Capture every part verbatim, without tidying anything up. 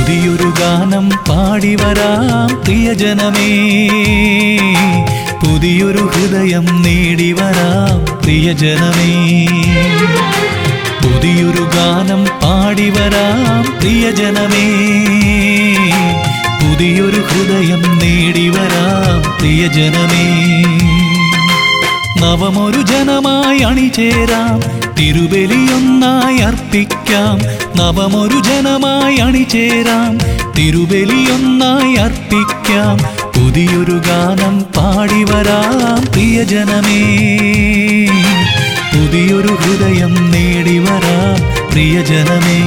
പുതിയൊരു ഗാനം പാടി വരാം പ്രിയജനമേ, പുതിയൊരു ഹൃദയം നേടി വരാം പ്രിയജനമേ. പുതിയൊരു ഗാനം പാടി വരാം പ്രിയജനമേ, പുതിയൊരു ഹൃദയം നേടി വരാം പ്രിയജനമേ. നവമൊരു ജനമായി അണിചേരാം, തിരുബലിയൊന്നായി അർപ്പിക്കാം. നവമൊരു ജനമായി അണിചേരാം, തിരുബലിയൊന്നായി അർപ്പിക്കാം. പുതിയൊരു ഗാനം പാടി വരാം പ്രിയജനമേ, പുതിയൊരു ഹൃദയം നേടി വരാം പ്രിയജനമേ.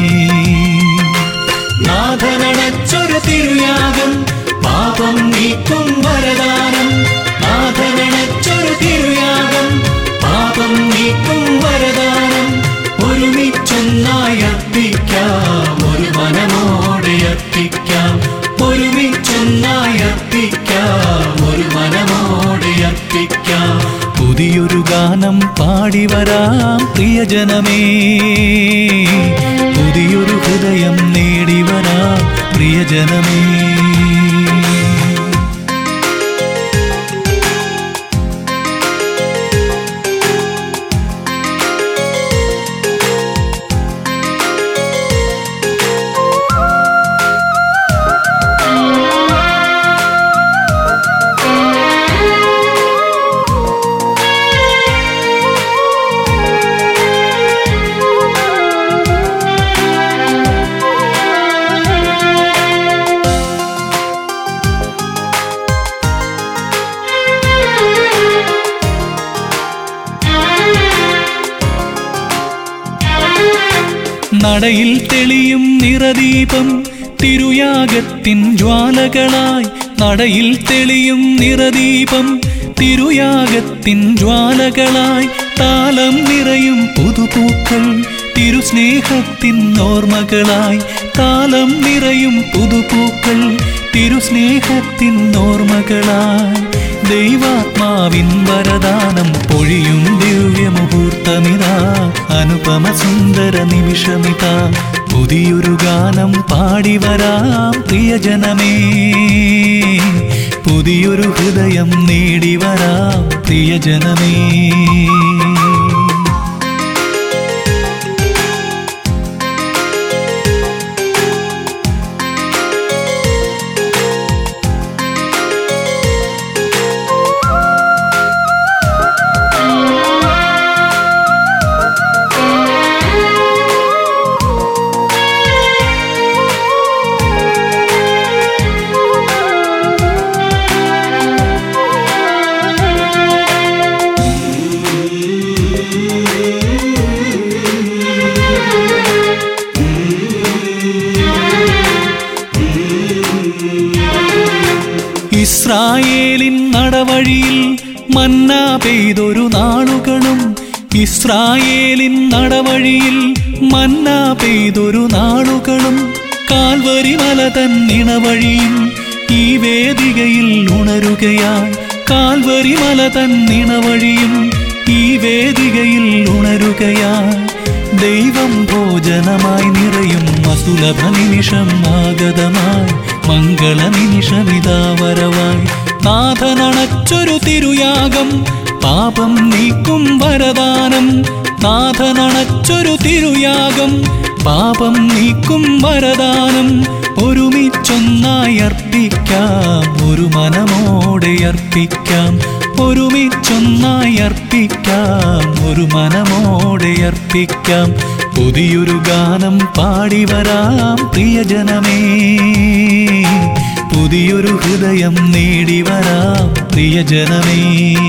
നാഥനണച്ചൊരു തിരുയാഗം, പാപം നീക്കും വരദാനം. നാഥനണച്ചൊരു തിരുയാഗം, പാപം നീക്കും വരദാനം. ഒരുമിച്ചൊന്നായി അർപ്പിക്കാം, ഒരു മനമോടെ അർപ്പിക്കാം. ഒരുമിച്ചൊന്നായി അർപ്പിക്കാം, ഒരു മനമോടെ അർപ്പിക്കാം. പുതിയൊരു ഗാനം പാടി വരാം പ്രിയജനമേ, പുതിയൊരു ഹൃദയം നേടി വരാം പ്രിയജനമേ. നടയിൽ തെളിയും നിറദീപം തിരുയാഗത്തിൻ ജ്വാലകളായി. നടയിൽ തെളിയും നിറദീപം തിരുയാഗത്തിൻ ജ്വാലകളായി. താലം നിറയും പുതുപൂക്കൾ തിരുസ്നേഹത്തിൻ ഓർമ്മകളായി. താലം നിറയും പുതുപൂക്കൾ തിരുസ്നേഹത്തിൻ ഓർമ്മകളായി. ദൈവാത്മാവിൻ വരദാനം പൊഴിയും ദിവ്യമുഹൂർത്തമിതാ, അനുപമ സുന്ദര നിമിഷമിതാ. പുതിയൊരു ഗാനം പാടി വരാം പ്രിയജനമേ, പുതിയൊരു ഹൃദയം നേടി വരാം പ്രിയജനമേ. ഇസ്രായേലിൻ നടവഴിയിൽ മന്ന പെയ്തൊരു നാളുകളും. ഇസ്രായേലിൻ നടവഴിയിൽ മന്ന പെയ്തൊരു നാളുകളും. കാൽവരി മല തന്നിണവഴിയും ഈ വേദികയിൽ ഉണരുകയായി. കാൽവരി മല തന്നിണവഴിയും ഈ വേദികയിൽ ഉണരുകയായി. ദൈവം ഭോജനമായി നിറയും അസുലഭ നിമിഷം ആഗതമായി. മംഗള നിമിഷമിതാ വരവായി. നാഥനണച്ചൊരു തിരുയാഗം, പാപം നീക്കും വരദാനം. നാഥനണച്ചൊരു തിരുയാഗം, പാപം നീക്കും വരദാനം. ഒരുമിച്ചൊന്നായി അർപ്പിക്കാം, ഒരു മനമോടെ അർപ്പിക്കാം. ഒരുമിച്ചൊന്നായി അർപ്പിക്കാം, ഒരു മനമോടെ അർപ്പിക്കാം. പുതിയൊരു ഗാനം പാടി വരാം പ്രിയജനമേ, പുതിയൊരു ഹൃദയം നേടി വരാം പ്രിയജനമേ.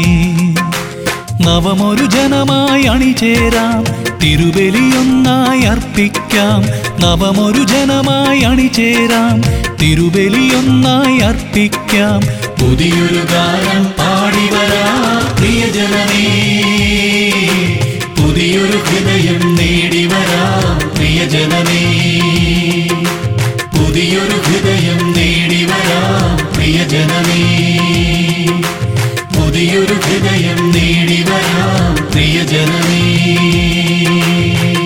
നവമൊരു ജനമായി അണിചേരാം, തിരുബലിയൊന്നായി അർപ്പിക്കാം. നവമൊരു ജനമായി അണിചേരാം, തിരുബലിയൊന്നായി അർപ്പിക്കാം. പുതിയൊരു ഗാനം പാടി വരാം പ്രിയജനമേ, പുതിയൊരു ഹൃദയം നേടി വരാം പ്രിയജനമേ. പുതിയൊരു ഹൃദയം നേടി വരാം പ്രിയജനമേ, പുതിയൊരു ഹൃദയം നേടി വരാം പ്രിയജനമേ.